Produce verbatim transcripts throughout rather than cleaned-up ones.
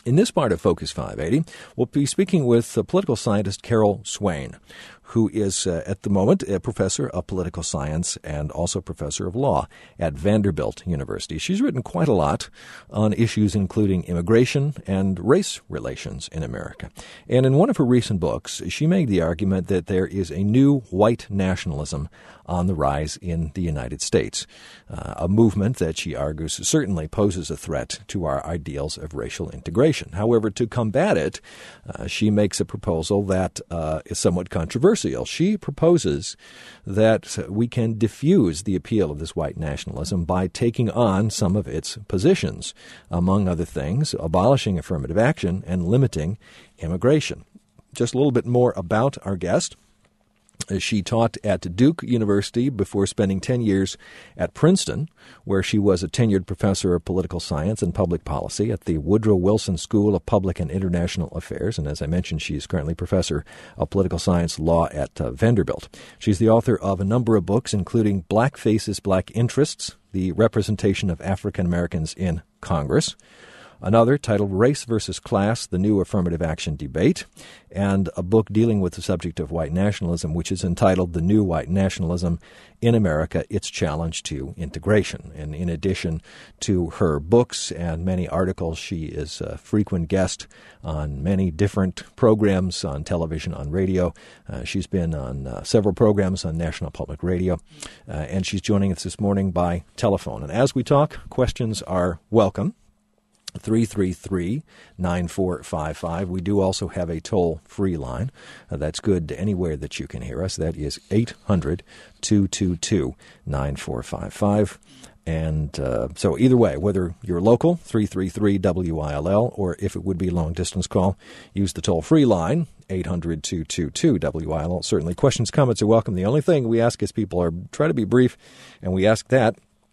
In this part of Focus five eighty, we'll be speaking with uh, political scientist Carol Swain, who is uh, at the moment a professor of political science and also professor of law at Vanderbilt University. She's written quite a lot on issues including immigration and race relations in America. And in one of her recent books, she made the argument that there is a new white nationalism on the rise in the United States, uh, a movement that she argues certainly poses a threat to our ideals of racial integration. However, to combat it, uh, she makes a proposal that uh, is somewhat controversial. She proposes that we can diffuse the appeal of this white nationalism by taking on some of its positions, among other things, abolishing affirmative action and limiting immigration. Just a little bit more about our guest. She taught at Duke University before spending ten years at Princeton, where she was a tenured professor of political science and public policy at the Woodrow Wilson School of Public and International Affairs. And as I mentioned, she is currently professor of political science law at uh, Vanderbilt. She's the author of a number of books, including Black Faces, Black Interests, The Representation of African Americans in Congress, another titled Race versus Class, The New Affirmative Action Debate, and a book dealing with the subject of white nationalism, which is entitled The New White Nationalism in America, Its Challenge to Integration. And in addition to her books and many articles, she is a frequent guest on many different programs on television, on radio. Uh, she's been on uh, several programs on National Public Radio, uh, and she's joining us this morning by telephone. And as we talk, questions are welcome. three three three, nine four five five. We do also have a toll-free line. Uh, that's good anywhere that you can hear us. That is eight hundred, two two two, nine four five five. And uh, so either way, whether you're local, three three three W I L L, or if it would be a long-distance call, use the toll-free line, eight hundred, two two two, W I L L. Certainly questions, comments are welcome. The only thing we ask is people are try to be brief, and we ask that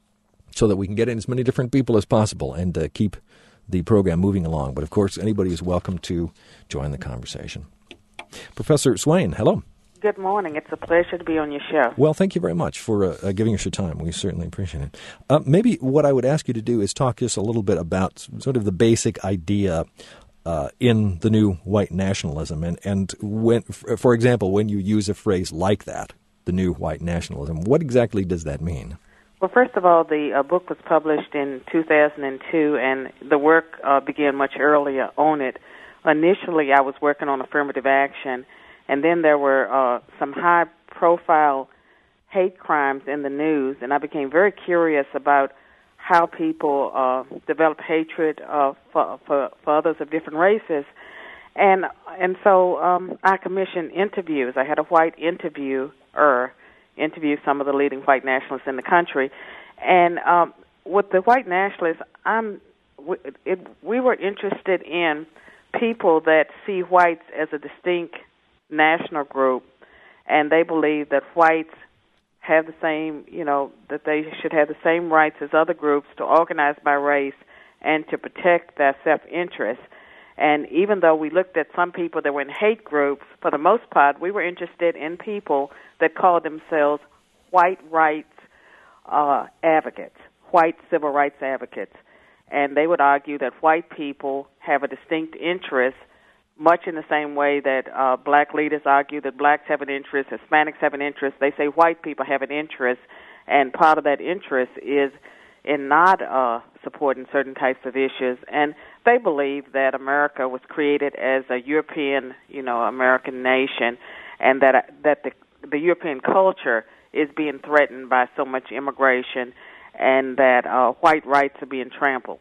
so that we can get in as many different people as possible and uh, keep the program moving along. But, of course, anybody is welcome to join the conversation. Professor Swain, hello. Good morning. It's a pleasure to be on your show. Well, thank you very much for uh, giving us your time. We certainly appreciate it. Uh, maybe what I would ask you to do is talk just a little bit about sort of the basic idea uh, in the new white nationalism. And, and when, for example, when you use a phrase like that, the new white nationalism, what exactly does that mean? Well, first of all, the uh, book was published in two thousand two, and the work uh, began much earlier on it. Initially, I was working on affirmative action, and then there were uh, some high-profile hate crimes in the news, and I became very curious about how people uh, develop hatred uh, for, for, for others of different races. And and so um, I commissioned interviews. I had a white interviewer interview some of the leading white nationalists in the country. And um, with the white nationalists, I'm, it, we were interested in people that see whites as a distinct national group, and they believe that whites have the same, you know, that they should have the same rights as other groups to organize by race and to protect their self-interest. And even though we looked at some people that were in hate groups, for the most part, we were interested in people that called themselves white rights uh, advocates, white civil rights advocates. And they would argue that white people have a distinct interest, much in the same way that uh, black leaders argue that blacks have an interest, Hispanics have an interest. They say white people have an interest, and part of that interest is in not uh, supporting certain types of issues. And they believe that America was created as a European, you know, American nation, and that uh, that the, the European culture is being threatened by so much immigration, and that uh, white rights are being trampled.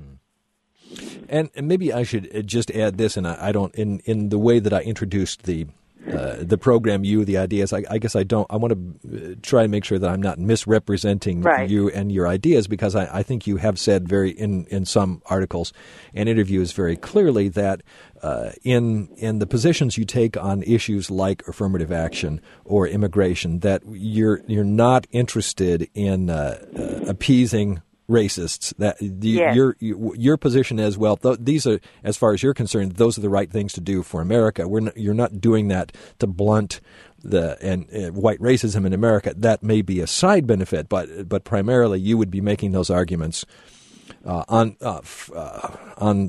And, and maybe I should just add this, and I, I don't, in, in the way that I introduced the Uh, the program, you, the ideas, I, I guess I don't, I want to try and make sure that I'm not misrepresenting right. you and your ideas, because I, I think you have said very, in, in some articles and interviews very clearly that uh, in in the positions you take on issues like affirmative action or immigration, that you're you're not interested in uh, uh, appeasing racists. That the, yes. your your position is, well, th- these are, as far as you're concerned, those are the right things to do for America. We're not, you're not doing that to blunt the and uh, white racism in America. That may be a side benefit, but but primarily you would be making those arguments uh, on uh, f- uh, on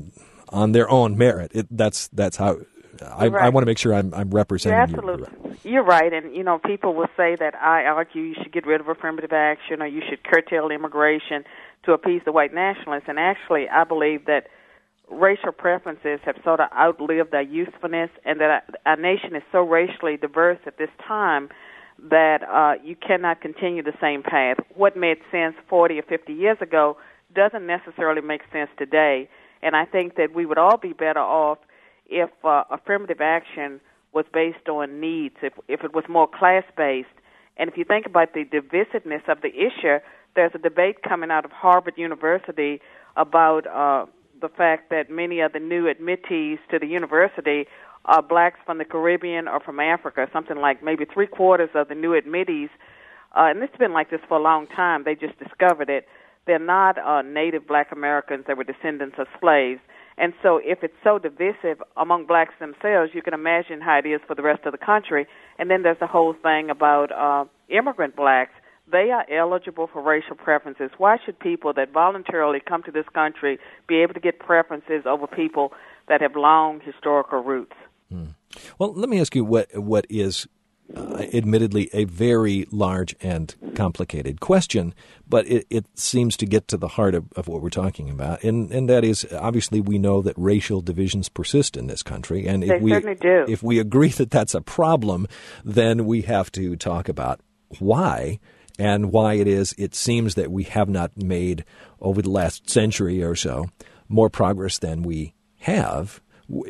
on their own merit. It, that's that's how I, right. I want to make sure I'm, I'm representing You're absolutely. you. You're right, and you know people will say that I argue you should get rid of affirmative action or you should curtail immigration to appease the white nationalists, and actually I believe that racial preferences have sort of outlived their usefulness, and that our nation is so racially diverse at this time that uh, you cannot continue the same path. What made sense forty or fifty years ago doesn't necessarily make sense today, and I think that we would all be better off if uh, affirmative action was based on needs, if, if it was more class-based. And if you think about the divisiveness of the issue, there's a debate coming out of Harvard University about uh, the fact that many of the new admittees to the university are blacks from the Caribbean or from Africa, something like maybe three-quarters of the new admittees. Uh, and this has been like this for a long time. They just discovered it. They're not uh, native black Americans. They were descendants of slaves. And so if it's so divisive among blacks themselves, you can imagine how it is for the rest of the country. And then there's the whole thing about uh, immigrant blacks. They are eligible for racial preferences. Why should people that voluntarily come to this country be able to get preferences over people that have long historical roots? Hmm. Well, let me ask you what what is uh, admittedly a very large and complicated question, but it, it seems to get to the heart of, of what we're talking about, and and that is obviously we know that racial divisions persist in this country, and they if we certainly do. if we agree that that's a problem, then we have to talk about why. And why it is it seems that we have not made, over the last century or so, more progress than we have.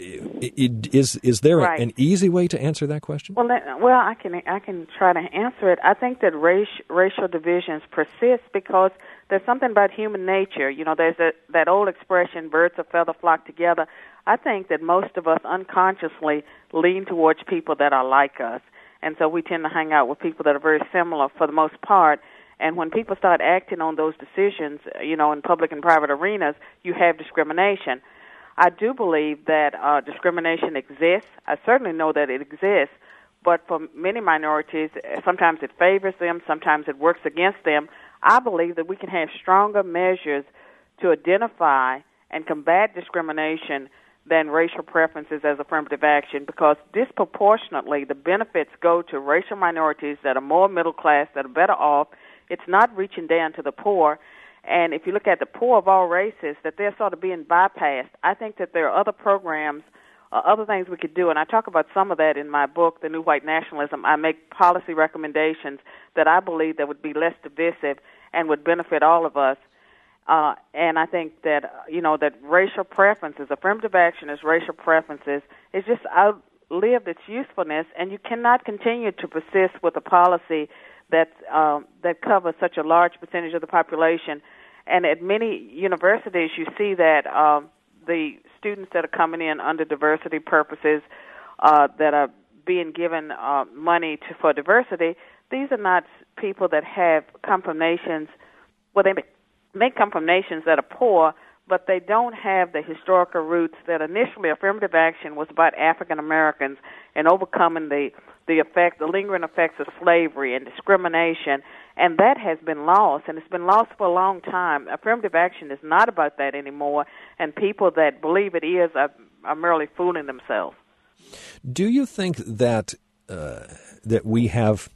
Is is there right. an easy way to answer that question? Well, well, I can I can try to answer it. I think that race, racial divisions persist because there's something about human nature. You know, there's a, that old expression, birds of feather flock together. I think that most of us unconsciously lean towards people that are like us. And so we tend to hang out with people that are very similar for the most part. And when people start acting on those decisions, you know, in public and private arenas, you have discrimination. I do believe that uh, discrimination exists. I certainly know that it exists. But for many minorities, sometimes it favors them, sometimes it works against them. I believe that we can have stronger measures to identify and combat discrimination than racial preferences as affirmative action, because disproportionately the benefits go to racial minorities that are more middle class, that are better off. It's not reaching down to the poor. And if you look at the poor of all races, that they're sort of being bypassed. I think that there are other programs, uh, other things we could do, and I talk about some of that in my book, The New White Nationalism. I make policy recommendations that I believe that would be less divisive and would benefit all of us. Uh, and I think that, you know, that racial preferences, affirmative action as racial preferences, is just outlived its usefulness, and you cannot continue to persist with a policy that um, that covers such a large percentage of the population. And at many universities, you see that um, the students that are coming in under diversity purposes, uh, that are being given uh, money to, for diversity, these are not people that have come from nations, well, they may come from nations that are poor, but they don't have the historical roots that initially affirmative action was about African Americans and overcoming the the effect, the lingering effects of slavery and discrimination, and that has been lost, and it's been lost for a long time. Affirmative action is not about that anymore, and people that believe it is are, are merely fooling themselves. Do you think that uh, that we have?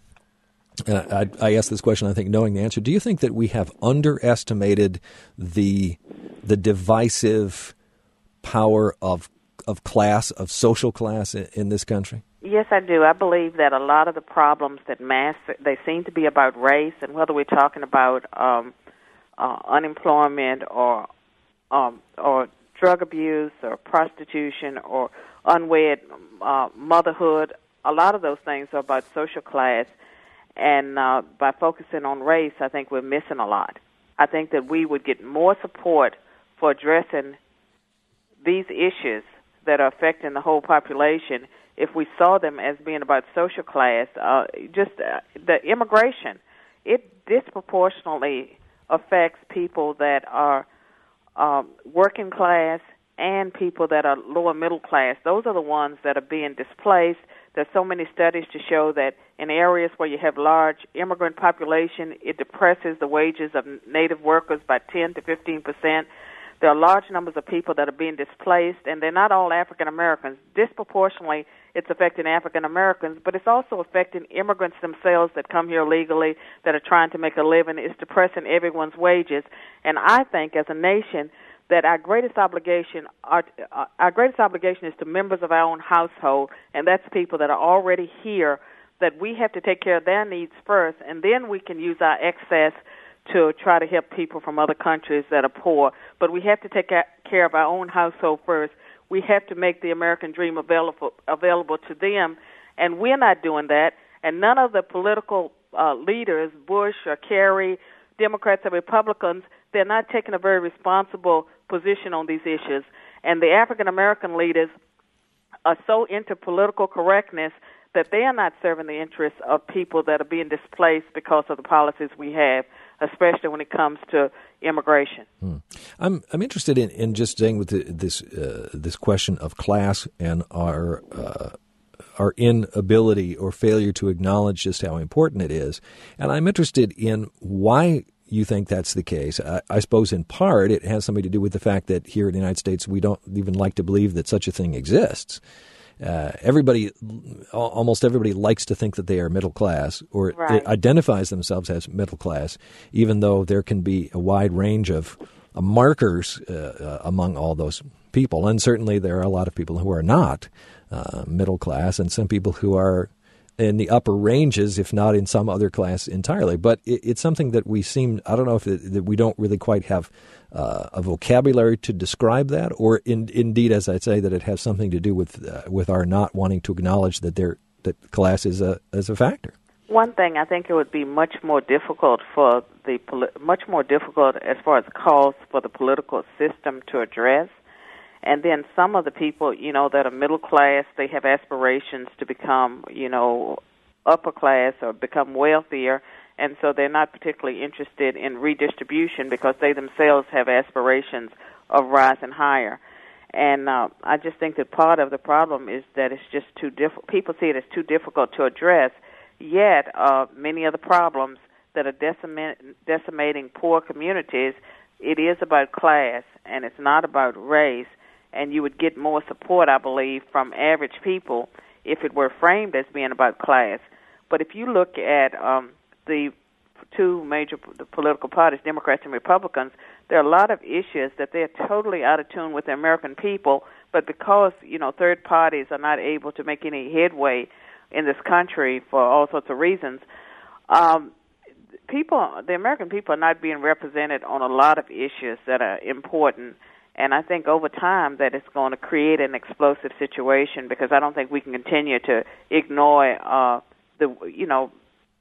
Uh, I, I asked this question, I think, knowing the answer. Do you think that we have underestimated the the divisive power of of class, of social class in, in this country? Yes, I do. I believe that a lot of the problems that mass, they seem to be about race, and whether we're talking about um, uh, unemployment or um, or drug abuse or prostitution or unwed uh, motherhood, a lot of those things are about social class. And uh, by focusing on race, I think we're missing a lot. I think that we would get more support for addressing these issues that are affecting the whole population if we saw them as being about social class. Uh, just uh, the immigration, it disproportionately affects people that are um, working class and people that are lower middle class. Those are the ones that are being displaced. There's so many studies to show that in areas where you have large immigrant population, it depresses the wages of native workers by ten to fifteen percent. there are large numbers of people that are being displaced, and they're not all African Americans. Disproportionately, it's affecting African Americans, but it's also affecting immigrants themselves that come here legally, that are trying to make a living. It's depressing everyone's wages. And I think, as a nation, that our greatest obligation, our, uh, our greatest obligation is to members of our own household, and that's people that are already here, that we have to take care of their needs first, and then we can use our excess to try to help people from other countries that are poor. But we have to take care of our own household first. We have to make the American dream available available to them, and we're not doing that. And none of the political uh, leaders, Bush or Kerry, Democrats or Republicans, they're not taking a very responsible position on these issues. And the African American leaders are so into political correctness that they are not serving the interests of people that are being displaced because of the policies we have, especially when it comes to immigration. Hmm. I'm I'm interested in, in just staying with the, this uh, this question of class and our uh, our inability or failure to acknowledge just how important it is, and I'm interested in why you think that's the case. I, I suppose in part it has something to do with the fact that here in the United States we don't even like to believe that such a thing exists. Uh, everybody, almost everybody likes to think that they are middle class or right. identifies themselves as middle class, even though there can be a wide range of uh, markers uh, uh, among all those people. And certainly there are a lot of people who are not uh, middle class and some people who are in the upper ranges, if not in some other class entirely. But it, it's something that we seem, I don't know if it, that we don't really quite have uh, a vocabulary to describe that, or in, indeed, as I say, that it has something to do with uh, with our not wanting to acknowledge that there that class is a is a factor. One thing, I think it would be much more difficult for the much more difficult as far as calls for the political system to address. And then some of the people, you know, that are middle class, they have aspirations to become, you know, upper class or become wealthier, and so they're not particularly interested in redistribution because they themselves have aspirations of rising higher. And uh, I just think that part of the problem is that it's just too diff- people see it as too difficult to address, yet uh, many of the problems that are decima- decimating poor communities, it is about class, and it's not about race. And you would get more support, I believe, from average people if it were framed as being about class. But if you look at um, the two major the political parties, Democrats and Republicans, there are a lot of issues that they're totally out of tune with the American people, but because, you know, third parties are not able to make any headway in this country for all sorts of reasons, um, people, the American people are not being represented on a lot of issues that are important. And I think over time that it's going to create an explosive situation because I don't think we can continue to ignore uh, the, you know,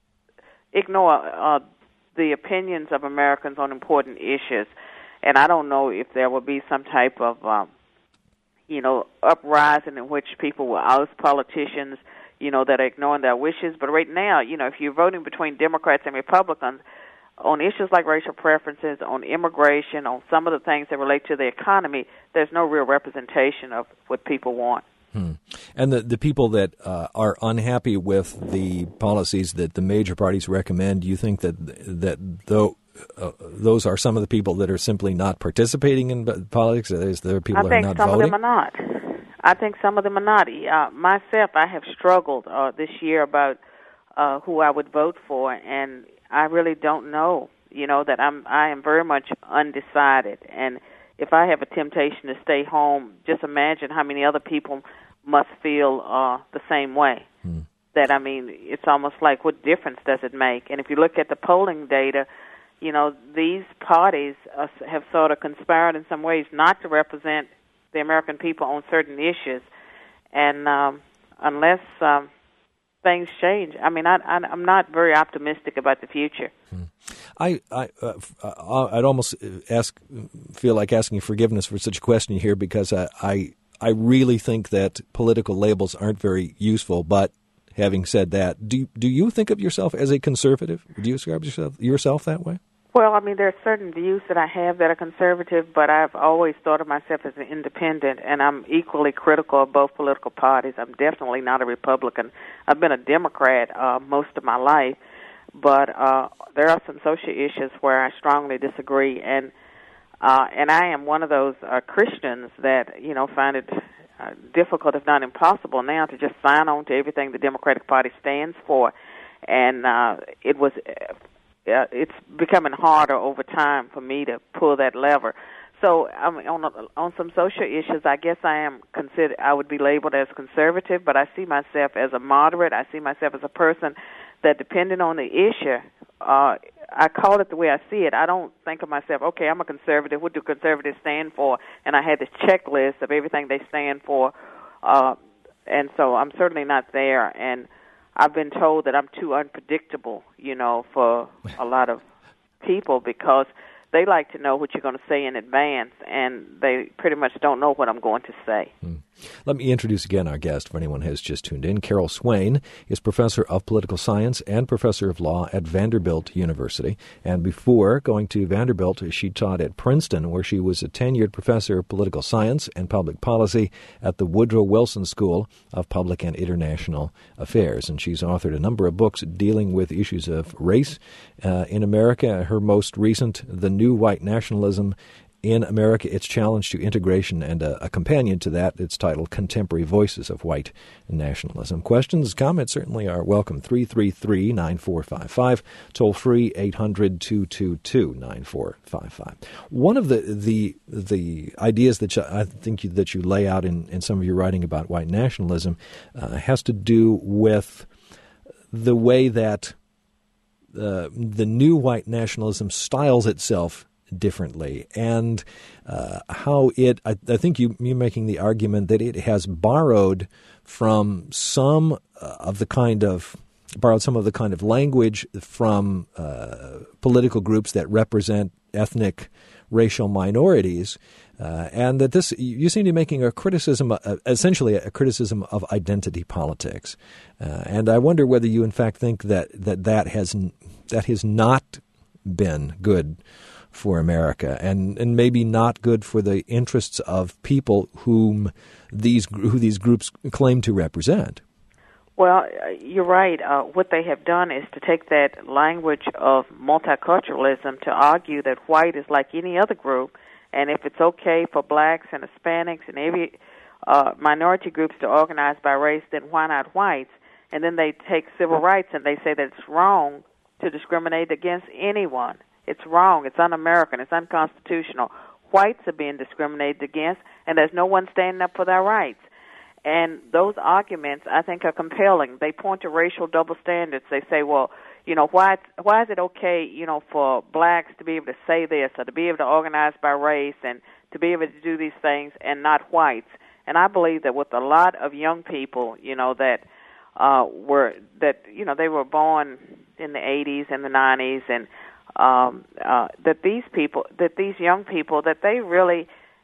ignore uh, the opinions of Americans on important issues. And I don't know if there will be some type of, um, you know, uprising in which people will oust politicians, you know, that are ignoring their wishes. But right now, you know, if you're voting between Democrats and Republicans, on issues like racial preferences, on immigration, on some of the things that relate to the economy, there's no real representation of what people want. Hmm. And the, the people that uh, are unhappy with the policies that the major parties recommend, do you think that that though, uh, those are some of the people that are simply not participating in politics? Is there people I that are not voting? I think some of them are not. I think some of them are not. Uh, myself, I have struggled uh, this year about uh, who I would vote for, and I really don't know, you know, that I'm, I am very much undecided. And if I have a temptation to stay home, just imagine how many other people must feel uh, the same way. Hmm. That, I mean, it's almost like what difference does it make? And if you look at the polling data, you know, these parties uh, have sort of conspired in some ways not to represent the American people on certain issues. And um, unless... Um, things change. I mean, I, I, I'm not very optimistic about the future. Hmm. I, I, uh, I'd almost ask, feel like asking forgiveness for such a question here because I, I, I really think that political labels aren't very useful. But having said that, do do you think of yourself as a conservative? Do you describe yourself yourself that way? Well, I mean, there are certain views that I have that are conservative, but I've always thought of myself as an independent, and I'm equally critical of both political parties. I'm definitely not a Republican. I've been a Democrat uh, most of my life, but uh, there are some social issues where I strongly disagree, and Uh, and I am one of those uh, Christians that, you know, find it uh, difficult, if not impossible now, to just sign on to everything the Democratic Party stands for. And uh, it was, uh, it's becoming harder over time for me to pull that lever. So I mean, on a, on some social issues, I guess I am considered. I would be labeled as conservative, but I see myself as a moderate. I see myself as a person that, depending on the issue, uh, I call it the way I see it. I don't think of myself, okay, I'm a conservative. What do conservatives stand for? And I had this checklist of everything they stand for, uh, and so I'm certainly not there. And I've been told that I'm too unpredictable, you know, for a lot of people, because they like to know what you're going to say in advance, and they pretty much don't know what I'm going to say. Hmm. Let me introduce again our guest, for anyone who has just tuned in. Carol Swain is professor of political science and professor of law at Vanderbilt University. And before going to Vanderbilt, she taught at Princeton, where she was a tenured professor of political science and public policy at the Woodrow Wilson School of Public and International Affairs. And she's authored a number of books dealing with issues of race uh, in America. Her most recent, The New White Nationalism in America, Its Challenge to Integration, and a, a companion to that, it's titled Contemporary Voices of White Nationalism. Questions, comments certainly are welcome. three three three, nine four five five, toll free eight hundred, two two two, nine four five five. One of the the the ideas that you, I think you, that you lay out in, in some of your writing about white nationalism uh, has to do with the way that uh, the new white nationalism styles itself differently, and uh, how it, I, I think you, you're making the argument that it has borrowed from some uh, of the kind of, borrowed some of the kind of language from uh, political groups that represent ethnic, racial minorities, uh, and that this, you seem to be making a criticism, uh, essentially a criticism of identity politics. Uh, and I wonder whether you in fact think that that, that has that has not been good for America, and, and maybe not good for the interests of people whom these who these groups claim to represent. Well, you're right. Uh, what they have done is to take that language of multiculturalism to argue that white is like any other group, and if it's okay for blacks and Hispanics and every uh, minority groups to organize by race, then why not whites? And then they take civil rights and they say that it's wrong to discriminate against anyone. It's wrong. It's un-American. It's unconstitutional. Whites are being discriminated against, and there's no one standing up for their rights. And those arguments, I think, are compelling. They point to racial double standards. They say, well, you know, why why is it okay, you know, for blacks to be able to say this or to be able to organize by race and to be able to do these things and not whites? And I believe that with a lot of young people, you know, that uh, were that you know they were born in the eighties and the nineties, and Um, uh, that these people, that these young people, that they really,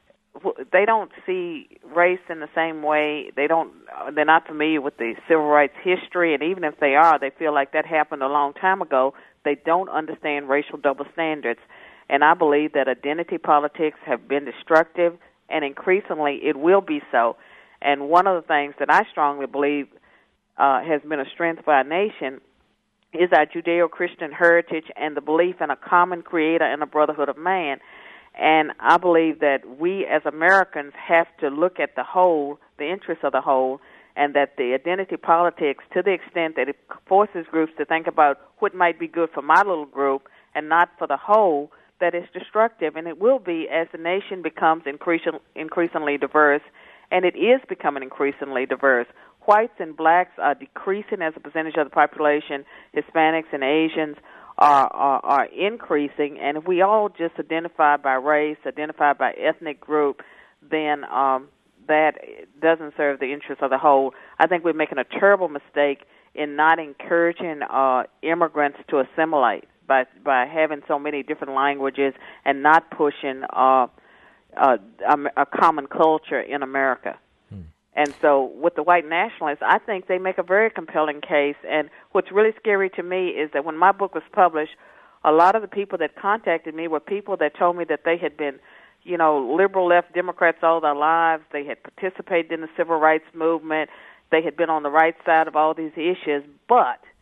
they don't see race in the same way. They don't, they're not familiar with the civil rights history, and even if they are, they feel like that happened a long time ago. They don't understand racial double standards. And I believe that identity politics have been destructive, and increasingly it will be so. And one of the things that I strongly believe uh, has been a strength for our nation is our Judeo-Christian heritage and the belief in a common creator and a brotherhood of man. And I believe that we as Americans have to look at the whole, the interests of the whole, and that the identity politics, to the extent that it forces groups to think about what might be good for my little group and not for the whole, that is destructive. And it will be as the nation becomes increasing, increasingly diverse, and it is becoming increasingly diverse. Whites and blacks are decreasing as a percentage of the population. Hispanics and Asians are, are, are increasing. And if we all just identify by race, identify by ethnic group, then um, that doesn't serve the interests of the whole. I think we're making a terrible mistake in not encouraging uh, immigrants to assimilate by by having so many different languages and not pushing uh, uh, a common culture in America. And so with the white nationalists, I think they make a very compelling case. And what's really scary to me is that when my book was published, a lot of the people that contacted me were people that told me that they had been, you know, liberal left Democrats all their lives. They had participated in the civil rights movement. They had been on the right side of all these issues, but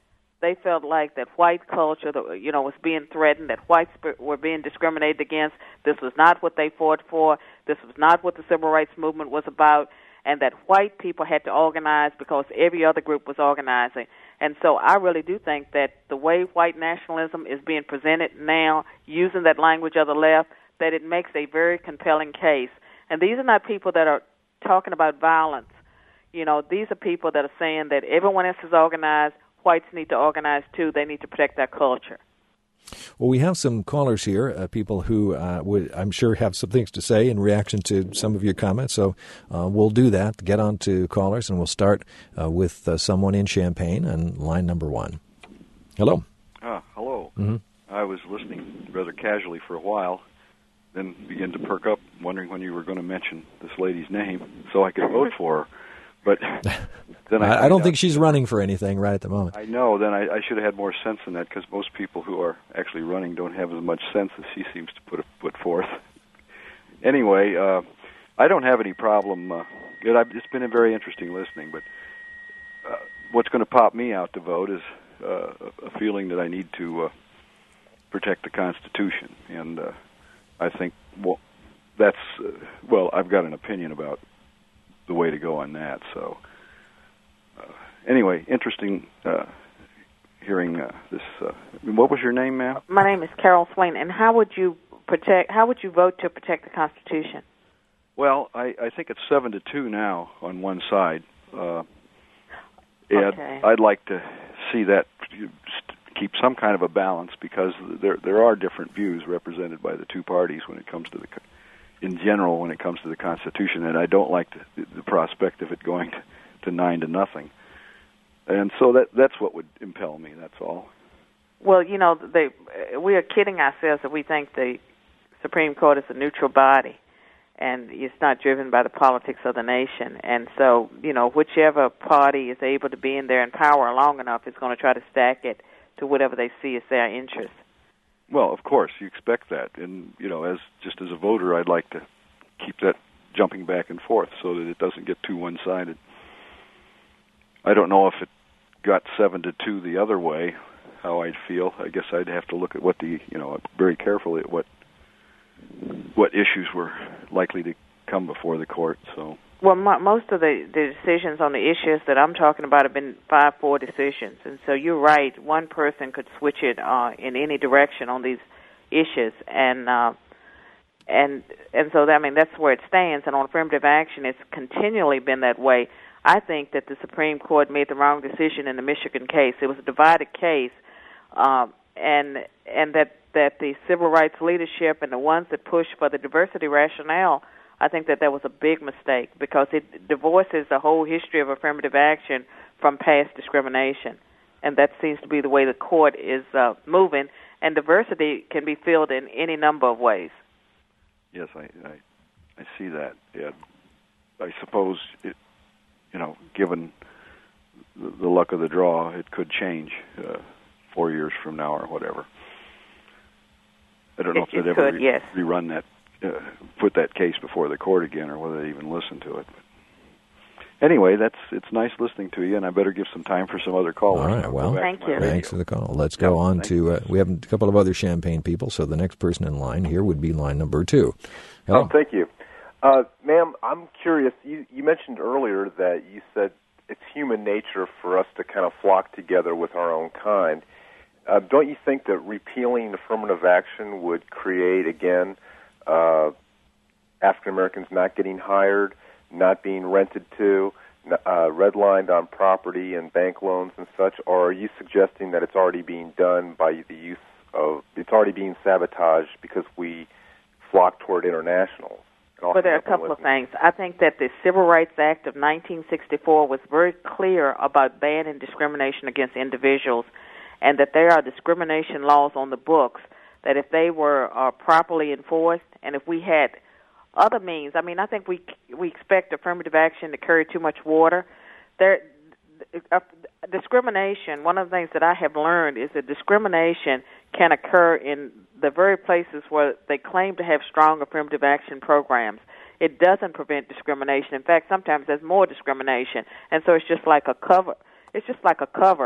they felt like that white culture, you know, was being threatened, that whites were being discriminated against. This was not what they fought for. This was not what the civil rights movement was about, and that white people had to organize because every other group was organizing. And so I really do think that the way white nationalism is being presented now, using that language of the left, that it makes a very compelling case. And these are not people that are talking about violence. You know, these are people that are saying that everyone else is organized, whites need to organize too, they need to protect their culture. Well, we have some callers here, uh, people who uh, would, I'm sure, have some things to say in reaction to some of your comments. So uh, we'll do that, get on to callers, and we'll start uh, with uh, someone in Champaign on line number one. Hello. Ah, hello. Mm-hmm. I was listening rather casually for a while, then began to perk up, wondering when you were going to mention this lady's name so I could vote for her. But then I, I, I don't think she's running for anything right at the moment. I know. Then I, I should have had more sense in that, because most people who are actually running don't have as much sense as she seems to put put forth. Anyway, uh, I don't have any problem. Uh, it, it's been a very interesting listening, but uh, what's going to pop me out to vote is uh, a feeling that I need to uh, protect the Constitution, and uh, I think well, that's uh, well, I've got an opinion about the way to go on that. So uh, anyway, interesting uh, hearing uh, this. Uh, what was your name, ma'am? My name is Carol Swain. And how would you protect? How would you vote to protect the Constitution? Well, I, I think it's seven to two now on one side. Uh, and okay. I'd like to see that keep some kind of a balance, because there there are different views represented by the two parties when it comes to the. In general, when it comes to the Constitution, and I don't like the, the prospect of it going to, to nine to nothing. And so that that's what would impel me, that's all. Well, you know, they, we are kidding ourselves if we think the Supreme Court is a neutral body and it's not driven by the politics of the nation. And so, you know, whichever party is able to be in there in power long enough is going to try to stack it to whatever they see as their interest. Well, of course, you expect that, and you know, as just as a voter, I'd like to keep that jumping back and forth so that it doesn't get too one-sided. I don't know if it got seven to two the other way, how I'd feel. I guess I'd have to look at what the you know very carefully at what what issues were likely to come before the court. So. Well, mo- most of the, the decisions on the issues that I'm talking about have been five four decisions. And so you're right, one person could switch it uh, in any direction on these issues. And uh, and and so, I mean, that's where it stands. And on affirmative action, it's continually been that way. I think that the Supreme Court made the wrong decision in the Michigan case. It was a divided case, uh, and and that, that the civil rights leadership and the ones that pushed for the diversity rationale, I think that that was a big mistake, because it divorces the whole history of affirmative action from past discrimination. And that seems to be the way the court is uh, moving. And diversity can be filled in any number of ways. Yes, I I, I see that. Yeah. I suppose, it, you know, given the, the luck of the draw, it could change uh, four years from now or whatever. I don't know it, if they'd it ever could, re- yes. rerun that. Uh, put that case before the court again, or whether they even listen to it. Anyway, that's it's nice listening to you, and I better give some time for some other callers. All right, well, thank you. Thanks for the call. Let's go yeah, on to, uh, you. we have a couple of other Champaign people, so the next person in line here would be line number two. Hello. Oh, thank you. Uh, ma'am, I'm curious, you, you mentioned earlier that you said it's human nature for us to kind of flock together with our own kind. Uh, don't you think that repealing affirmative action would create, again, uh, African Americans not getting hired, not being rented to, uh, redlined on property and bank loans and such? Or are you suggesting that it's already being done by the use of, it's already being sabotaged because we flock toward internationals? Well, there are a couple of things. I think that the Civil Rights Act of nineteen sixty-four was very clear about banning discrimination against individuals, and that there are discrimination laws on the books that if they were uh, properly enforced, and if we had other means, I mean, I think we we expect affirmative action to carry too much water. There, uh, discrimination, one of the things that I have learned is that discrimination can occur in the very places where they claim to have strong affirmative action programs. It doesn't prevent discrimination. In fact, sometimes there's more discrimination, and so it's just like a cover. It's just like a cover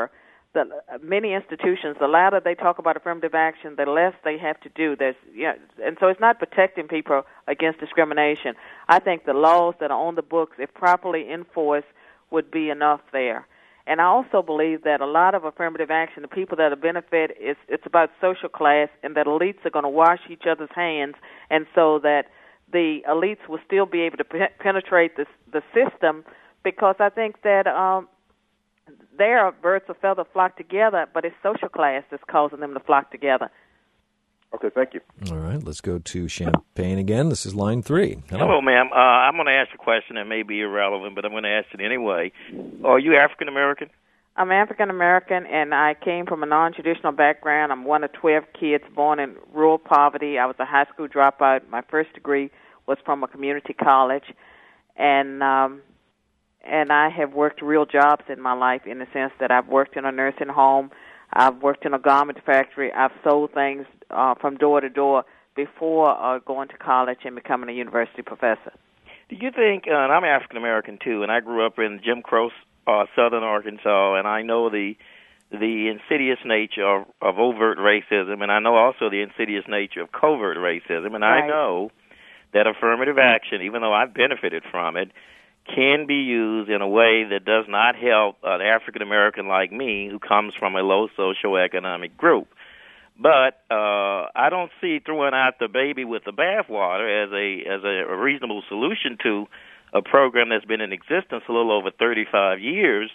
the many institutions, the louder they talk about affirmative action, the less they have to do. There's, yeah, and so it's not protecting people against discrimination. I think the laws that are on the books, if properly enforced, would be enough there. And I also believe that a lot of affirmative action, the people that are benefit, is it's about social class, and that elites are going to wash each other's hands, and so that the elites will still be able to pe- penetrate the the system, because I think that um, their birds of feather flock together, but it's social class that's causing them to flock together. Okay, thank you. All right, let's go to Champaign again. This is line three. Hello, Hello ma'am. Uh, I'm going to ask a question that may be irrelevant, but I'm going to ask it anyway. Are you African American? I'm African American, and I came from a non-traditional background. I'm one of twelve kids born in rural poverty. I was a high school dropout. My first degree was from a community college, and um, and I have worked real jobs in my life, in the sense that I've worked in a nursing home, I've worked in a garment factory, I've sold things uh, from door to door before uh, going to college and becoming a university professor. Do you think, uh, and I'm African American too, and I grew up in Jim Crow, uh, southern Arkansas, and I know the the insidious nature of, of overt racism, and I know also the insidious nature of covert racism, and Right. I know that affirmative action, even though I've benefited from it, can be used in a way that does not help an African American like me who comes from a low socioeconomic group. But uh, I don't see throwing out the baby with the bathwater as a as a reasonable solution to a program that's been in existence a little over thirty-five years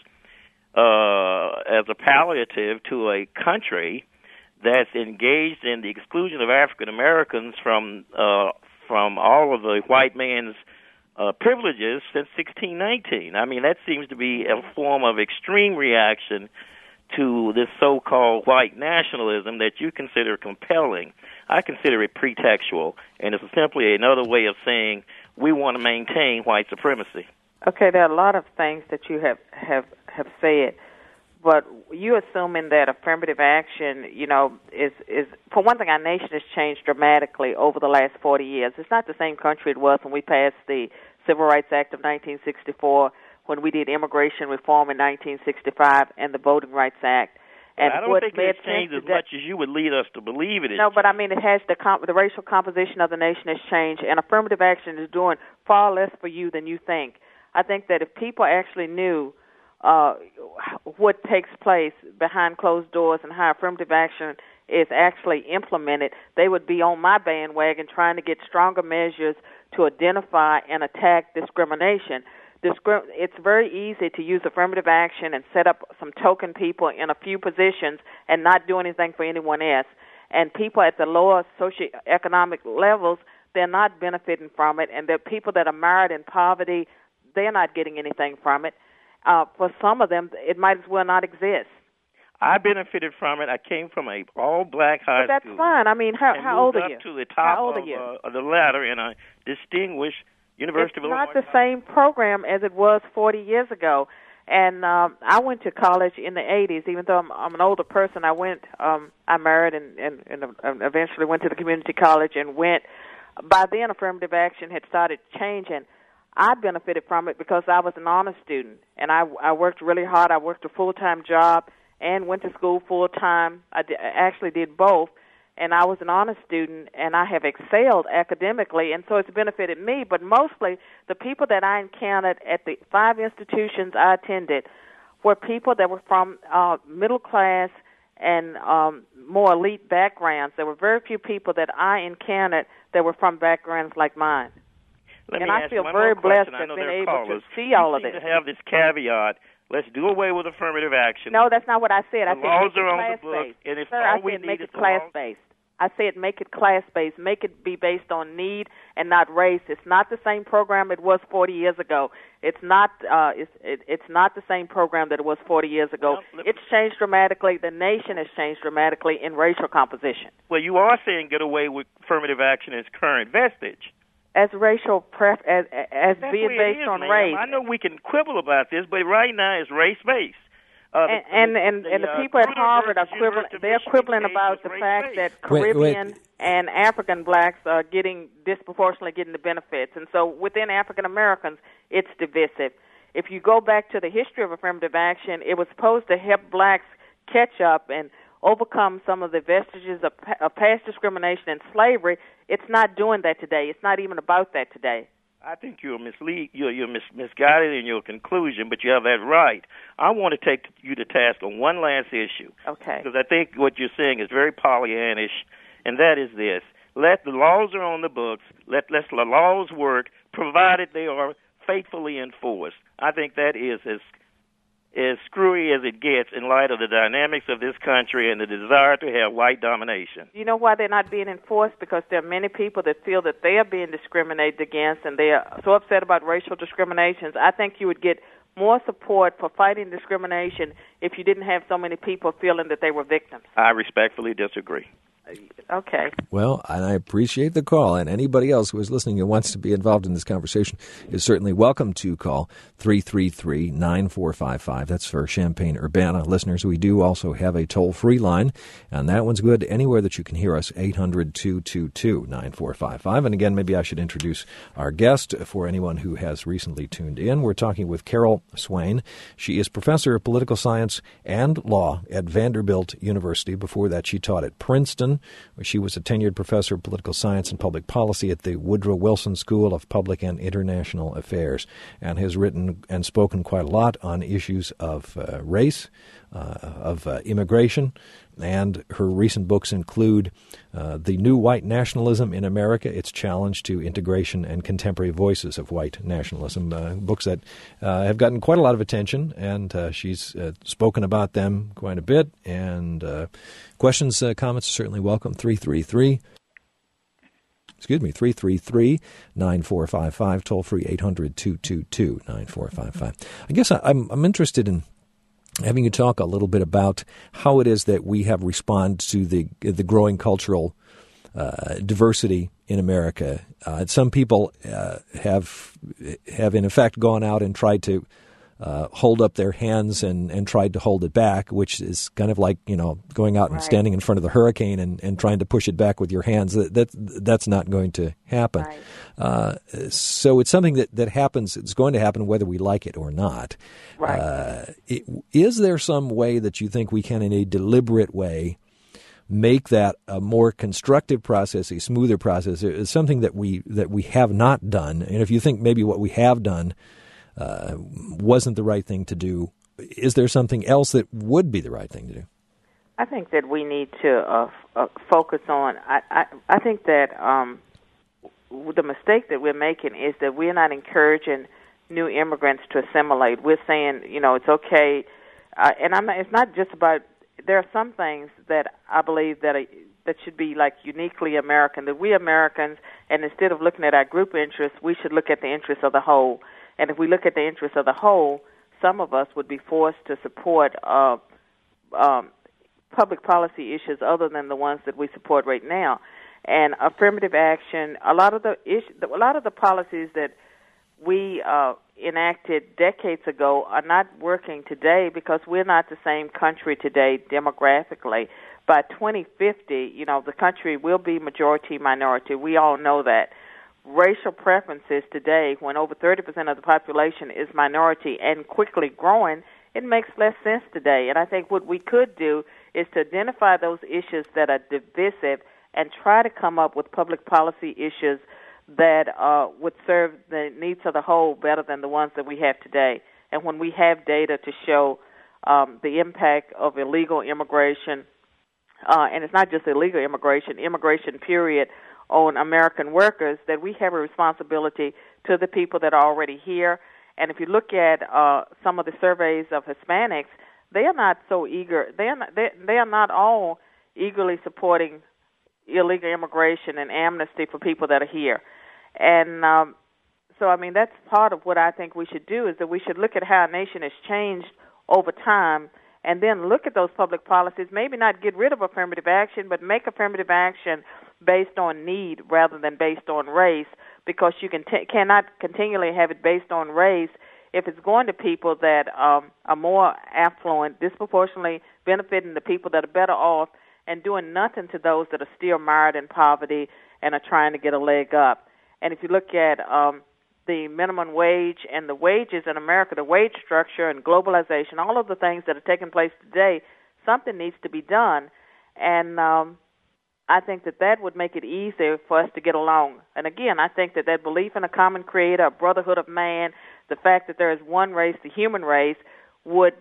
uh, as a palliative to a country that's engaged in the exclusion of African Americans from uh, from all of the white man's uh, privileges since sixteen nineteen. I mean, that seems to be a form of extreme reaction to this so-called white nationalism that you consider compelling. I consider it pretextual, and it's simply another way of saying we want to maintain white supremacy. Okay, there are a lot of things that you have, have, have said, but you assuming that affirmative action, you know, is, is, for one thing, our nation has changed dramatically over the last forty years. It's not the same country it was when we passed the Civil Rights Act of nineteen sixty-four, when we did immigration reform in nineteen sixty-five, and the Voting Rights Act. And I don't what think made it's changed as sense much as you would lead us to believe it is. No, but I mean, it has the comp- the racial composition of the nation has changed, and affirmative action is doing far less for you than you think. I think that if people actually knew uh, what takes place behind closed doors and how affirmative action is actually implemented, they would be on my bandwagon trying to get stronger measures to identify and attack discrimination. It's very easy to use affirmative action and set up some token people in a few positions and not do anything for anyone else. And people at the lower socioeconomic levels, they're not benefiting from it. And the people that are mired in poverty, they're not getting anything from it. Uh, for some of them, it might as well not exist. I benefited from it. I came from a all-black high but that's school. That's fine. I mean, how, how old are you? And moved up to the top how old of, are you? Uh, of the ladder in a distinguished University it's of not Illinois. the same program as it was forty years ago. And um, I went to college in the eighties. Even though I'm, I'm an older person, I went. Um, I married and, and, and eventually went to the community college and went. By then, affirmative action had started changing. I benefited from it because I was an honor student, and I, I worked really hard. I worked a full-time job and went to school full-time. I, d- I actually did both. And I was an honor student, and I have excelled academically, and so it's benefited me. But mostly, the people that I encountered at the five institutions I attended were people that were from uh, middle class and um, more elite backgrounds. There were very few people that I encountered that were from backgrounds like mine. Let and me I ask feel one very more blessed question. to I have know been there are able callers. to see all you of this. To have this caveat. Let's do away with affirmative action. No, that's not what I said. I The said laws make are it on the books, class-based. and if Sir, all I we said need make is it the laws- class-based. I said make it class-based. Make it be based on need and not race. It's not the same program it was forty years ago. It's not. Uh, it's it, it's not the same program that it was forty years ago. Well, it's changed dramatically. The nation has changed dramatically in racial composition. Well, you are saying get away with affirmative action as current vestige. As racial pref as as That's being the way it based is, on ma'am. race. I know we can quibble about this, but right now it's race-based. Uh, and, and, and, and the uh, people at Bruder Harvard are versus quibbling. University of They're Michigan quibbling case about was the fact race-based. that Wait, Caribbean wait. and African blacks are getting disproportionately getting the benefits, and so within African Americans, it's divisive. If you go back to the history of affirmative action, it was supposed to help blacks catch up and overcome some of the vestiges of, of past discrimination and slavery. It's not doing that today. It's not even about that today. I think you're mislead, you're, you're mis- misguided in your conclusion, but you have that right. I want to take you to task on one last issue. Okay. Because I think what you're saying is very Pollyannish, and that is this. Let the laws are on the books. Let, let the laws work, provided they are faithfully enforced. I think that is as as screwy as it gets in light of the dynamics of this country and the desire to have white domination. You know why they're not being enforced? Because there are many people that feel that they are being discriminated against, and they are so upset about racial discriminations. I think you would get more support for fighting discrimination if you didn't have so many people feeling that they were victims. I respectfully disagree. Okay. Well, and I appreciate the call, and anybody else who is listening and wants to be involved in this conversation is certainly welcome to call three three three, nine four five five. That's for Champaign-Urbana listeners. We do also have a toll-free line, and that one's good anywhere that you can hear us, eight hundred, two two two, nine four five five. And again, maybe I should introduce our guest for anyone who has recently tuned in. We're talking with Carol Swain. She is professor of political science and law at Vanderbilt University. Before that, she taught at Princeton, where she was a tenured professor of political science and public policy at the Woodrow Wilson School of Public and International Affairs, and has written and spoken quite a lot on issues of uh, race, uh, of uh, immigration, and her recent books include uh, The New White Nationalism in America, Its Challenge to Integration and Contemporary Voices of White Nationalism, uh, books that uh, have gotten quite a lot of attention, and uh, she's uh, spoken about them quite a bit. And uh, questions, uh, comments are certainly welcome. three three three Excuse me, three three three, nine four five five, toll-free eight hundred, two two two, nine four five five. I guess I, I'm, I'm interested in having you talk a little bit about how it is that we have responded to the the growing cultural uh, diversity in America. Uh, some people uh, have have in effect gone out and tried to uh, hold up their hands and, and tried to hold it back, which is kind of like, you know, going out and right. standing in front of the hurricane and, and trying to push it back with your hands. That, that that's not going to happen. Right. Uh, so it's something that, that happens. It's going to happen whether we like it or not. Right. Uh, it, is there some way that you think we can, in a deliberate way, make that a more constructive process, a smoother process? It's something that we that we have not done. And if you think maybe what we have done uh, wasn't the right thing to do, is there something else that would be the right thing to do? I think that we need to uh, f- uh, focus on, I, I, I think that um, the mistake that we're making is that we're not encouraging new immigrants to assimilate. We're saying, you know, it's okay, uh, and I'm not, it's not just about, there are some things that I believe that are, that should be like uniquely American, that we Americans, and instead of looking at our group interests, we should look at the interests of the whole. And if we look at the interests of the whole, some of us would be forced to support uh, um, public policy issues other than the ones that we support right now. And affirmative action, a lot of the issues, a lot of the policies that we uh, enacted decades ago are not working today because we're not the same country today demographically. By twenty fifty, you know, the country will be majority minority. We all know that. Racial preferences today, when over thirty percent of the population is minority and quickly growing, it makes less sense today. And I think what we could do is to identify those issues that are divisive and try to come up with public policy issues that uh, would serve the needs of the whole better than the ones that we have today. And when we have data to show um, the impact of illegal immigration, uh, and it's not just illegal immigration, immigration period, on American workers, that we have a responsibility to the people that are already here. And if you look at uh, some of the surveys of Hispanics, they are not so eager. They are not, they, they are not all eagerly supporting illegal immigration and amnesty for people that are here. And um, so, I mean, that's part of what I think we should do, is that we should look at how our nation has changed over time and then look at those public policies, maybe not get rid of affirmative action, but make affirmative action based on need rather than based on race, because you can t- cannot continually have it based on race if it's going to people that um, are more affluent, disproportionately benefiting the people that are better off, and doing nothing to those that are still mired in poverty and are trying to get a leg up. And if you look at um, the minimum wage and the wages in America, the wage structure and globalization, all of the things that are taking place today, something needs to be done. And um, I think that that would make it easier for us to get along. And again, I think that that belief in a common creator, a brotherhood of man, the fact that there is one race, the human race, would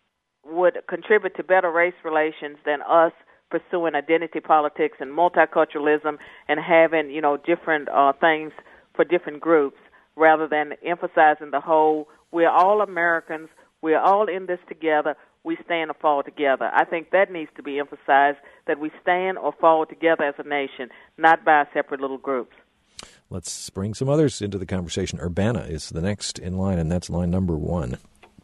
would contribute to better race relations than us pursuing identity politics and multiculturalism and having, you know, different uh, things for different groups rather than emphasizing the whole, we're all Americans, we're all in this together, we stand or fall together. I think that needs to be emphasized, that we stand or fall together as a nation, not by separate little groups. Let's bring some others into the conversation. Urbana is the next in line, and that's line number one.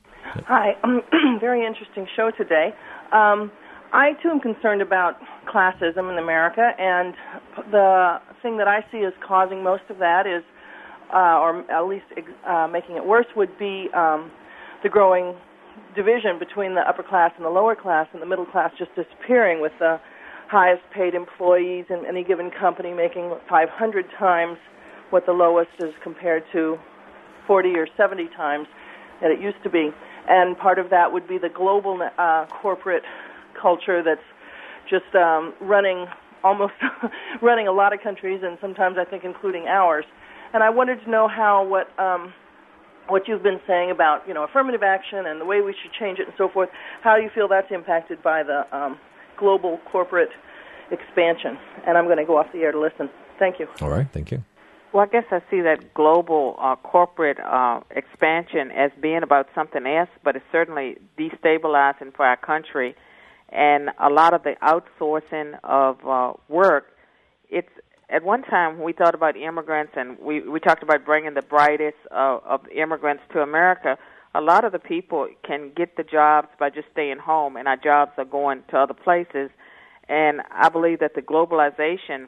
Hi. Um, very interesting show today. Um, I, too, am concerned about classism in America, and the thing that I see as causing most of that is, uh, or at least uh, making it worse, would be um, the growing division between the upper class and the lower class, and the middle class just disappearing, with the highest paid employees in any given company making five hundred times what the lowest is compared to forty or seventy times that it used to be. And part of that would be the global uh, corporate culture that's just um, running almost running a lot of countries, and sometimes I think including ours. And I wanted to know how what um, what you've been saying about, you know, affirmative action and the way we should change it and so forth. How do you feel that's impacted by the um, global corporate expansion? And I'm going to go off the air to listen. Thank you. All right. Thank you. Well, I guess I see that global uh, corporate uh, expansion as being about something else, but it's certainly destabilizing for our country. And a lot of the outsourcing of uh, work, it's at one time we thought about immigrants, and we, we talked about bringing the brightest uh, of immigrants to America. A lot of the people can get the jobs by just staying home, and our jobs are going to other places. And I believe that the globalization,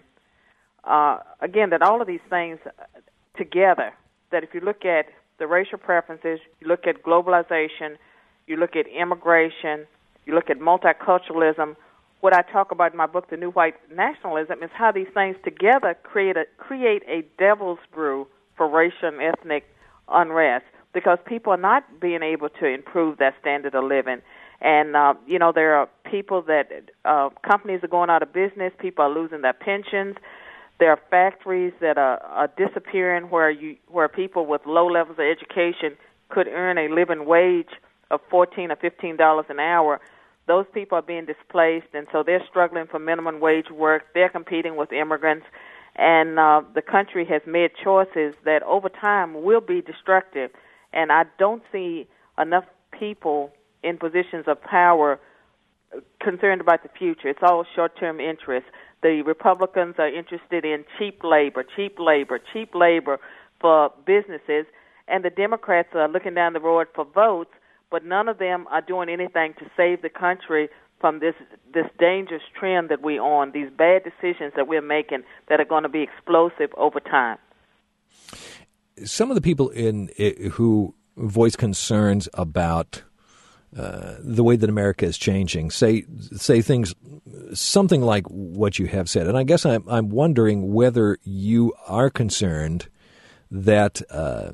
Uh, again, that all of these things together, that if you look at the racial preferences, you look at globalization, you look at immigration, you look at multiculturalism, what I talk about in my book, The New White Nationalism, is how these things together create a, create a devil's brew for racial and ethnic unrest, because people are not being able to improve their standard of living. And, uh, you know, there are people that, uh, companies are going out of business, people are losing their pensions. There are factories that are, are disappearing where you where people with low levels of education could earn a living wage of fourteen or fifteen dollars an hour. Those people are being displaced, and so they're struggling for minimum wage work. They're competing with immigrants, and uh, the country has made choices that over time will be destructive. And I don't see enough people in positions of power concerned about the future. It's all short-term interest. The Republicans are interested in cheap labor, cheap labor, cheap labor for businesses, and the Democrats are looking down the road for votes, but none of them are doing anything to save the country from this this dangerous trend that we're on, these bad decisions that we're making that are going to be explosive over time. Some of the people in who voice concerns about Uh, the way that America is changing, say say things, something like what you have said. And I guess I'm, I'm wondering whether you are concerned that uh,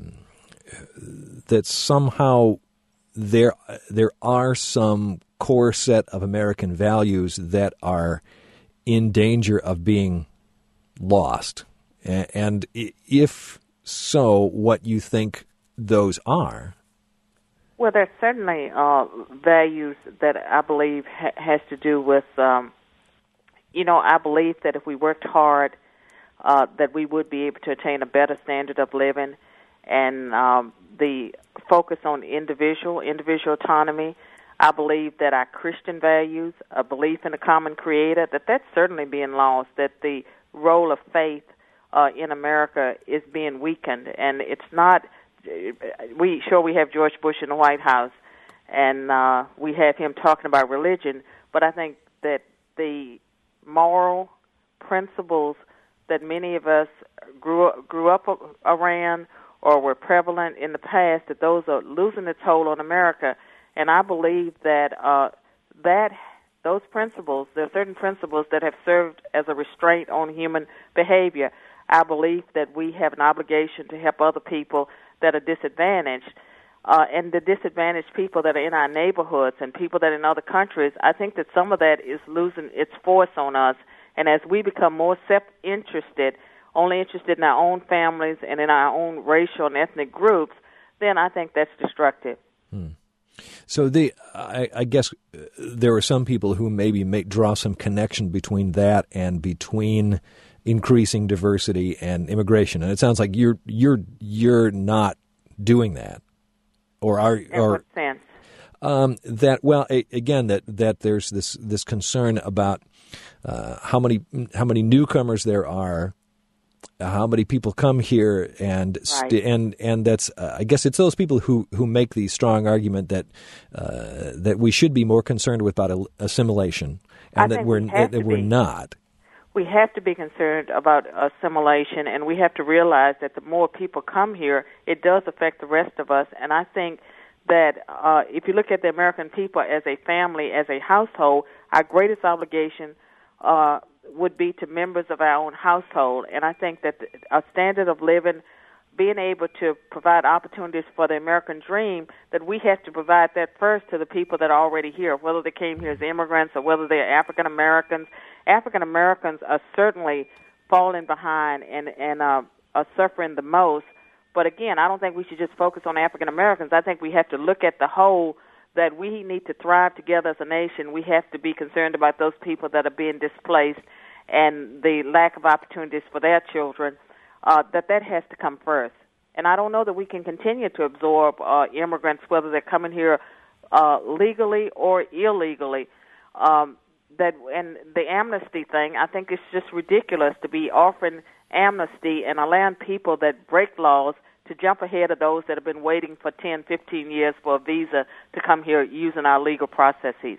that somehow there there are some core set of American values that are in danger of being lost. And if so, what you think those are. Well, there's certainly uh, values that I believe ha- has to do with, um, you know, I believe that if we worked hard, uh, that we would be able to attain a better standard of living, and um, the focus on individual, individual autonomy. I believe that our Christian values, a belief in a common creator, that that's certainly being lost, that the role of faith uh, in America is being weakened, and it's not. We sure we have George Bush in the White House, and uh, we have him talking about religion, but I think that the moral principles that many of us grew grew up around or were prevalent in the past, that those are losing its hold on America. And I believe that uh, that those principles, there are certain principles that have served as a restraint on human behavior. I believe that we have an obligation to help other people that are disadvantaged. uh, and the disadvantaged people that are in our neighborhoods and people that are in other countries, I think that some of that is losing its force on us. And as we become more self-interested, only interested in our own families and in our own racial and ethnic groups, then I think that's destructive. Hmm. So the, I, I guess there are some people who maybe make, draw some connection between that and between increasing diversity and immigration, and it sounds like you're you're you're not doing that, or are in or what sense? Um, that well, a, again, that that there's this this concern about uh, how many how many newcomers there are. How many people come here, and st- right. and and that's uh, I guess it's those people who, who make the strong argument that uh, that we should be more concerned with about assimilation, and I that we're we have that to we're be. not. We have to be concerned about assimilation, and we have to realize that the more people come here, it does affect the rest of us. And I think that uh, if you look at the American people as a family, as a household, our greatest obligation uh, would be to members of our own household. And I think that a standard of living, being able to provide opportunities for the American dream, that we have to provide that first to the people that are already here, whether they came here as immigrants or whether they're African Americans. African Americans are certainly falling behind and, and uh, are suffering the most. But again, I don't think we should just focus on African Americans. I think we have to look at the whole, that we need to thrive together as a nation. We have to be concerned about those people that are being displaced and the lack of opportunities for their children, uh, that that has to come first. And I don't know that we can continue to absorb uh, immigrants, whether they're coming here uh, legally or illegally. Um, that and the amnesty thing, I think it's just ridiculous to be offering amnesty and allowing people that break laws to jump ahead of those that have been waiting for ten, fifteen years for a visa to come here using our legal processes.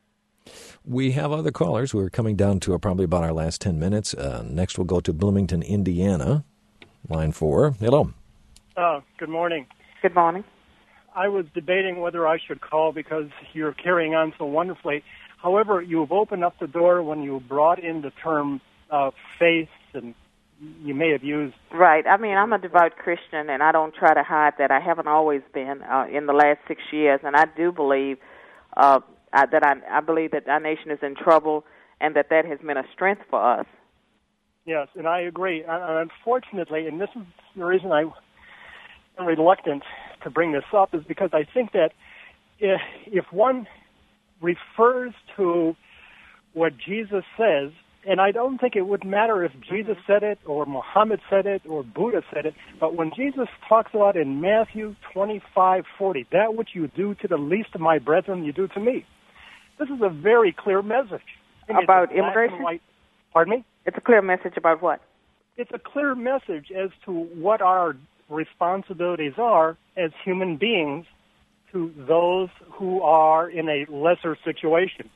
We have other callers. We're coming down to uh, probably about our last ten minutes. Uh, next we'll go to Bloomington, Indiana, line four. Hello. Uh, good morning. Good morning. I was debating whether I should call because you're carrying on so wonderfully. However, you've opened up the door when you brought in the term uh, faith, and you may have used... Right. I mean, I'm a devout Christian, and I don't try to hide that. I haven't always been uh, in the last six years, and I do believe uh, I, that I, I believe that our nation is in trouble and that that has been a strength for us. Yes, and I agree. And unfortunately, and this is the reason I am reluctant to bring this up, is because I think that if, if one refers to what Jesus says, and I don't think it would matter if Jesus said it or Muhammad said it or Buddha said it, but when Jesus talks about in Matthew twenty-five forty, that which you do to the least of my brethren, you do to me. This is a very clear message. About immigration? White, pardon me? It's a clear message about what? It's a clear message as to what our responsibilities are as human beings to those who are in a lesser situation.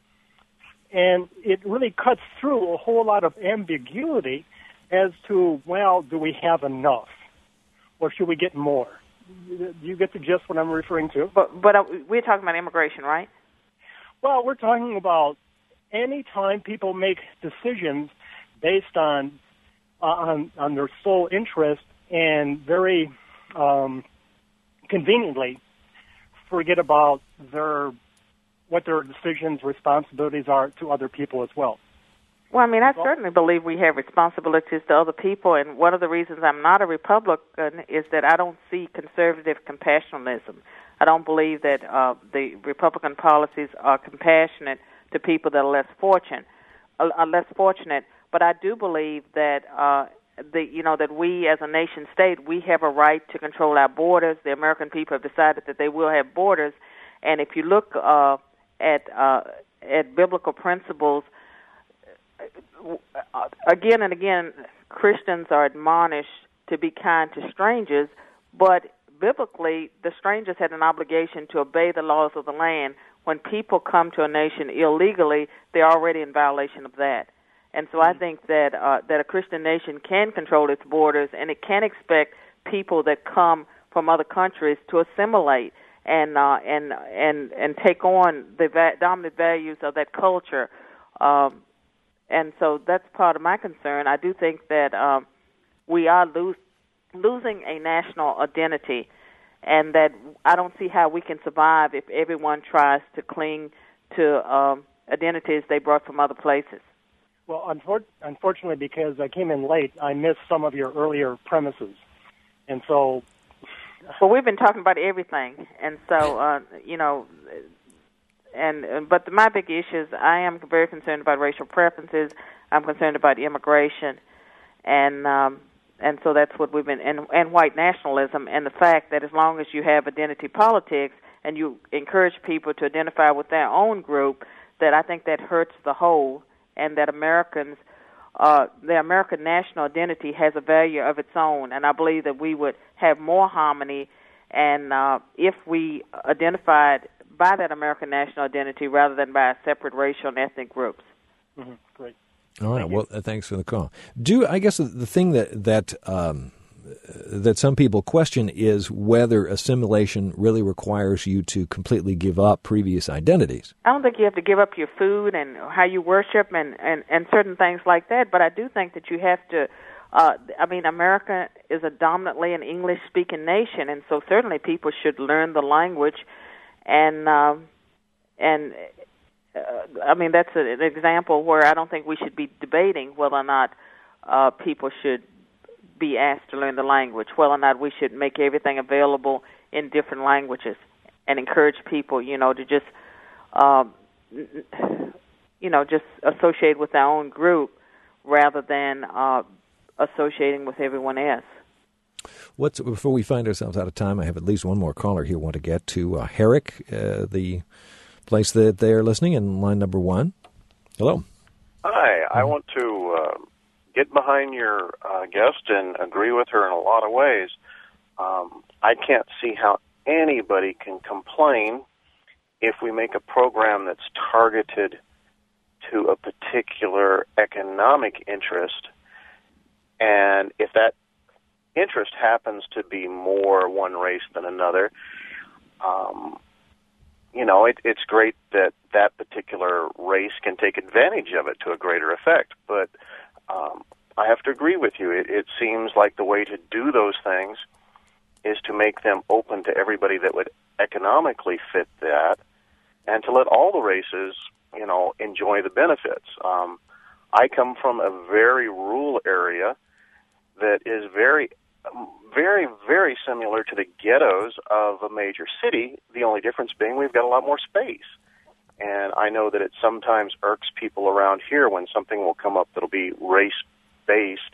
And it really cuts through a whole lot of ambiguity as to, well, do we have enough? Or should we get more? Do you get the gist what I'm referring to? But, but uh, we're talking about immigration, right? Well, we're talking about any time people make decisions based on uh, on, on their sole interest and very um, conveniently forget about their what their decisions, responsibilities are to other people as well. Well, I mean, I certainly believe we have responsibilities to other people, and one of the reasons I'm not a Republican is that I don't see conservative compassionalism. I don't believe that uh, the Republican policies are compassionate to people that are less fortunate. Uh, are less fortunate, but I do believe that uh, the you know that we as a nation state, we have a right to control our borders. The American people have decided that they will have borders, and if you look uh, at uh, at biblical principles, again and again, Christians are admonished to be kind to strangers, but biblically, the strangers had an obligation to obey the laws of the land. When people come to a nation illegally, they're already in violation of that. And so I think that uh, that a Christian nation can control its borders, and it can expect people that come from other countries to assimilate and uh, and and and take on the va- dominant values of that culture. Um, and so that's part of my concern. I do think that um, we are lose, losing a national identity, and that I don't see how we can survive if everyone tries to cling to um, identities they brought from other places. Well, unfor- unfortunately, because I came in late, I missed some of your earlier premises. And so... Well, we've been talking about everything. And so, uh, you know, and but my big issue is I am very concerned about racial preferences. I'm concerned about immigration. And um, and so that's what we've been... And, and white nationalism, and the fact that as long as you have identity politics and you encourage people to identify with their own group, that I think that hurts the whole, and that Americans, uh, the American national identity has a value of its own, and I believe that we would have more harmony and uh, if we identified by that American national identity rather than by separate racial and ethnic groups. Mm-hmm. Great. All right. Well, uh, thanks for the call. Do I guess the thing that that um, that some people question is whether assimilation really requires you to completely give up previous identities. I don't think you have to give up your food and how you worship and, and, and certain things like that, but I do think that you have to, uh, I mean, America is a dominantly an English-speaking nation, and so certainly people should learn the language, and, um, and uh, I mean, that's a, an example where I don't think we should be debating whether or not uh, people should be asked to learn the language, whether or not we should make everything available in different languages and encourage people, you know, to just, uh, you know, just associate with their own group rather than uh, associating with everyone else. What's, before we find ourselves out of time, I have at least one more caller here I want to get to. Uh, Herrick, uh, the place that they're listening in line number one. Hello. Hi, I want to... Uh... get behind your uh, guest and agree with her in a lot of ways. Um, I can't see how anybody can complain if we make a program that's targeted to a particular economic interest, and if that interest happens to be more one race than another, um, you know, it, it's great that that particular race can take advantage of it to a greater effect, but Um, I have to agree with you. It, it seems like the way to do those things is to make them open to everybody that would economically fit that, and to let all the races, you know, enjoy the benefits. Um, I come from a very rural area that is very, very, very similar to the ghettos of a major city, the only difference being we've got a lot more space. And I know that it sometimes irks people around here when something will come up that'll be race-based.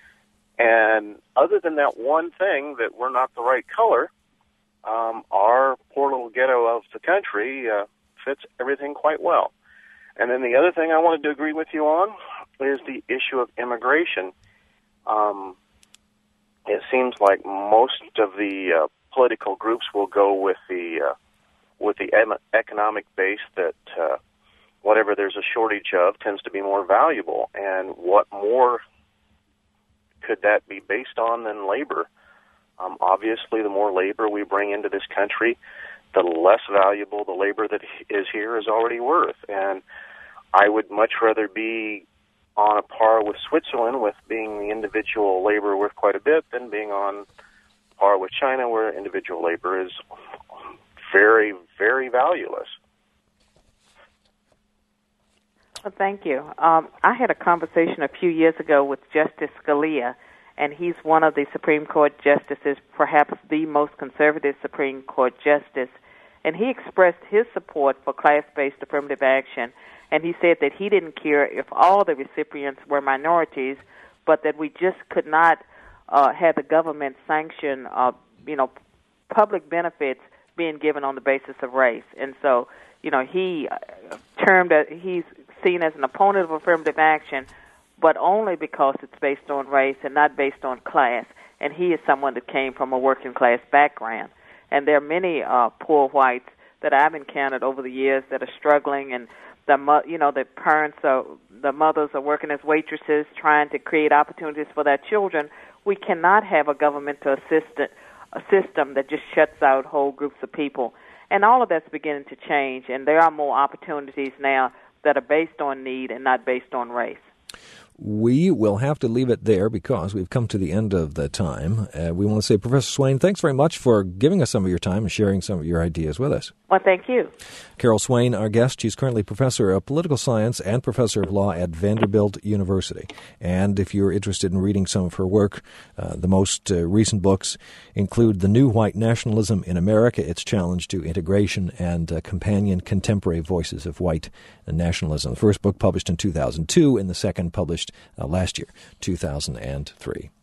And other than that one thing, that we're not the right color, um, our poor little ghetto of the country uh, fits everything quite well. And then the other thing I wanted to agree with you on is the issue of immigration. Um, it seems like most of the uh, political groups will go with the... Uh, with the economic base that uh, whatever there's a shortage of tends to be more valuable. And what more could that be based on than labor? Um, obviously, the more labor we bring into this country, the less valuable the labor that is here is already worth. And I would much rather be on a par with Switzerland with being the individual labor worth quite a bit than being on par with China where individual labor is very, very valueless. Well, thank you. Um, I had a conversation a few years ago with Justice Scalia, and he's one of the Supreme Court justices, perhaps the most conservative Supreme Court justice, and he expressed his support for class-based affirmative action, and he said that he didn't care if all the recipients were minorities, but that we just could not uh, have the government sanction, uh, you know, public benefits being given on the basis of race. And so, you know, he termed that he's seen as an opponent of affirmative action, but only because it's based on race and not based on class. And he is someone that came from a working class background. And there are many uh, poor whites that I've encountered over the years that are struggling, and the mo- you know the parents are the mothers are working as waitresses, trying to create opportunities for their children. We cannot have a governmental assistant. a system that just shuts out whole groups of people. And all of that's beginning to change, and there are more opportunities now that are based on need and not based on race. we will have to leave it there because we've come to the end of the time. Uh, we want to say, Professor Swain, thanks very much for giving us some of your time and sharing some of your ideas with us. Well, thank you. Carol Swain, our guest. She's currently professor of political science and professor of law at Vanderbilt University. And if you're interested in reading some of her work, uh, the most uh, recent books include The New White Nationalism in America, Its Challenge to Integration, and uh, Companion Contemporary Voices of White Nationalism. The first book published in two thousand two and the second published uh, last year, two thousand three.